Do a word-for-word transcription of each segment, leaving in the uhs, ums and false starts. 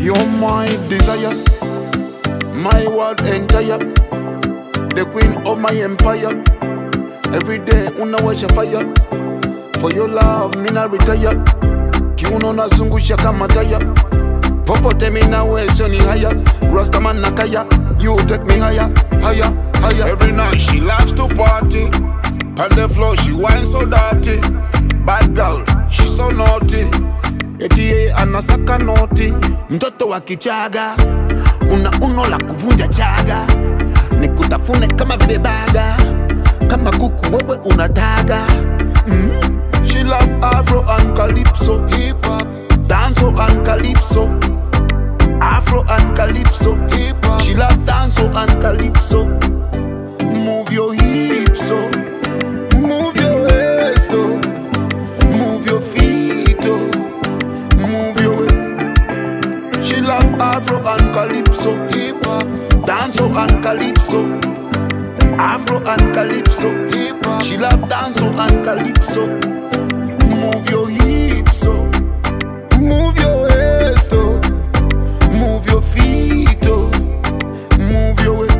You're my desire, my world entire, the queen of my empire. Every day unawasha fire, for your love mina retire. Kiuno nazungusha kama taya, popote mina weso ni haya. Rastaman nakaya, you take me higher, higher, higher. Every night she loves to party, on the floor she whines so dirty. Bad girl, she so naughty, eti anasaka noti. Mtoto wa kichaga, una uno la kuvunja chaga. Nikutafune kama vile baga, kama kuku wewe unataga. mm. She love Afro and Calypso, hip hop, dancehall and Calypso. Afro and Calypso, hip hop. She love dancehall and Calypso. Move your hips, oh. Move your waist, oh. Move your feet, oh. Move your way. She love Afro and Calypso, hip hop, dancehall and Calypso. Afro and Calypso, hip hop. She love dancehall and Calypso. Move your hips, oh. Move your waist, oh. Move your feet, oh. Move your way.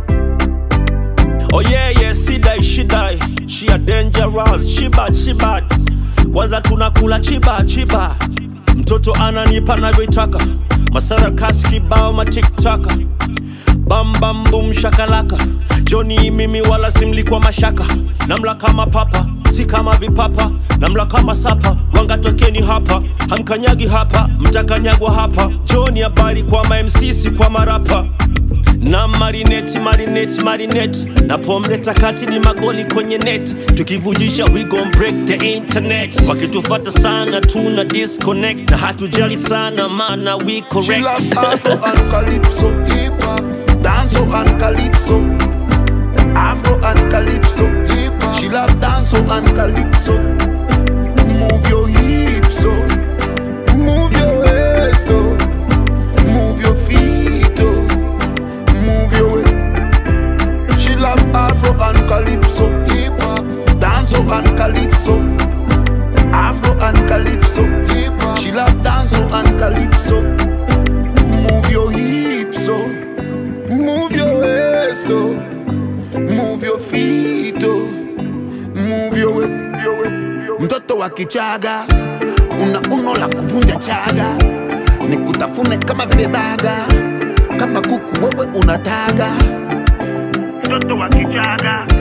Oh yeah, yeah, she die, she die. She a dangerous, she bad, she bad. Kwanza tunakula chiba, chiba. Mtoto ananipa navyotaka. Masara kaski bao ma tiktaka. Bam bam boom shakalaka. Johnny mimi wala simli kwa mashaka. Namla kama papa, si kama vipapa. Namla kama sapa, wanga tokeni hapa. Hamkanyagi hapa, mtakanyagwa hapa. Johnny habari kwa ma M C si kwa marapa. Na marinette, marinette, marinette. Na pomleta kati ni magoli kwenye net. Tukivujisha we gon' break the internet. Wakitufata sana tuna disconnect. Hatujali sana mana we correct. She love Afro and Calypso, hip hop, dancehall and Calypso. Afro and Calypso, hip hop. She love dancehall and Calypso. Move your hips, oh. Move your waist, oh. Move your feet, oh. Move your way. She love Afro and Calypso, hip hop, dancehall and Calypso. Afro and Calypso, hip hop. She love dancehall and Calypso. Move your hips, oh. Move your waist, oh. Move your feet, oh. Move your way, your way, your way. Mtoto wa kichaga, una uno la kuvunja chaga. Nikutafune kama vile baga, kama kuku wewe unataga. Mtoto wa kichaga.